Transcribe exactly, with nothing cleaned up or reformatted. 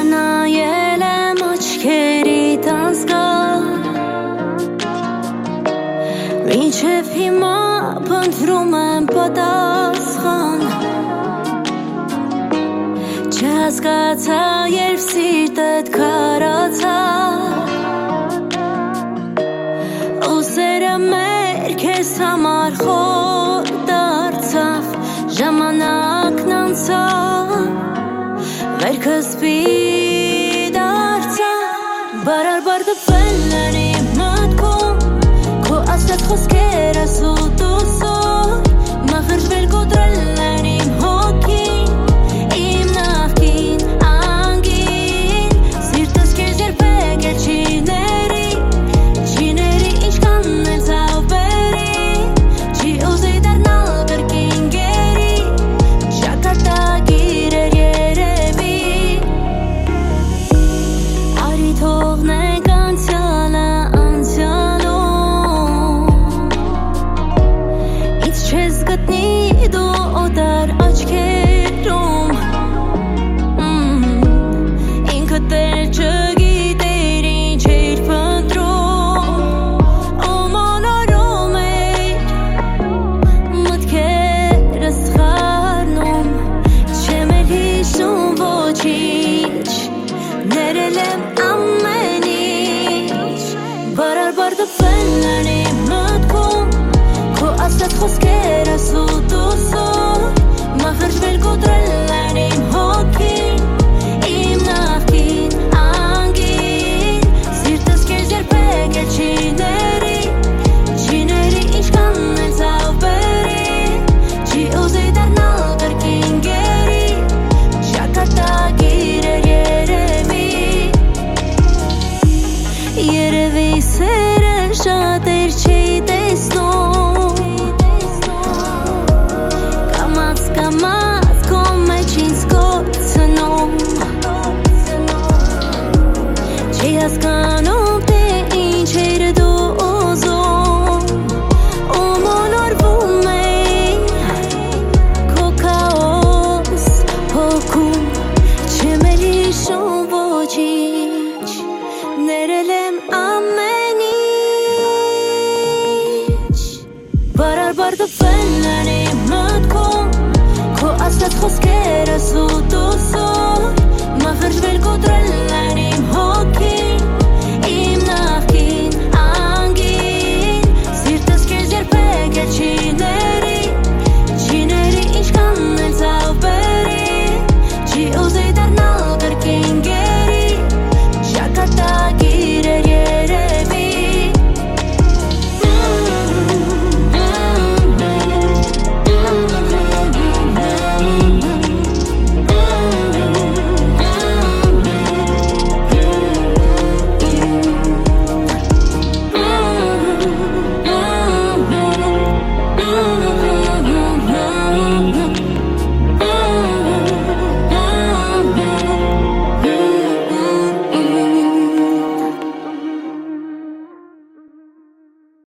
նայել եմ աչքերիդ անզգալ Մինչև հիմա փնտրում եմ պատասխան Չհասկացա երբ սիրտդ քարացա Ուսերը մեր քեզ համար խոր դարձավ Ժամանակն անցավ Վերքս պիտ դարձավ Բարար-բար դպել են իմ մտքում Քո ասած խոսքերը սուտ ու սուտ Մխրճվել կոտրել են իմ հոգին Իմ նախկին անգին Սիրտս քեզ երբեք էլ չի ների Չի ների ինչքան էլ ցավերի Չի ուզի դառնալ կրկին գերի Շակատագիր էր երևի Արի թողնենք անցյալը անցյալում Ինձ չես գտնի դու օտար աչքերում Ինքդ էլ չգիտեր ինչ էիր փնտրում Ու մոլորում էիր մտքերս խառնում Չեմ էլ հիշում ոչինչ Ներել եմ ամեն ինչ Բարար-բար դպել են իմ մտքում Քո ասած խոսքերը սուտ ու սուտ Մխրճվել կոտրել